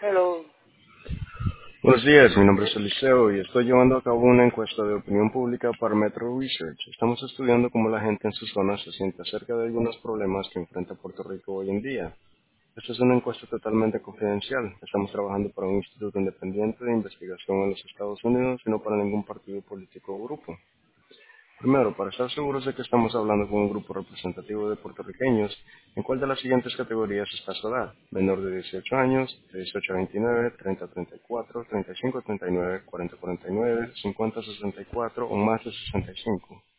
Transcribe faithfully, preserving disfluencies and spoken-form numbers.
Hello. Buenos días, mi nombre es Eliseo y estoy llevando a cabo una encuesta de opinión pública para Metro Research. Estamos estudiando cómo la gente en su zona se siente acerca de algunos problemas que enfrenta Puerto Rico hoy en día. Esta es una encuesta totalmente confidencial. Estamos trabajando para un instituto independiente de investigación en los Estados Unidos y no para ningún partido político o grupo. Primero, para estar seguros de que estamos hablando con un grupo representativo de puertorriqueños, ¿en cuál de las siguientes categorías está su edad? Menor de dieciocho años, de dieciocho a veintinueve, treinta a treinta y cuatro, treinta y cinco a treinta y nueve, cuarenta a cuarenta y nueve, cincuenta a sesenta y cuatro o más de sesenta y cinco.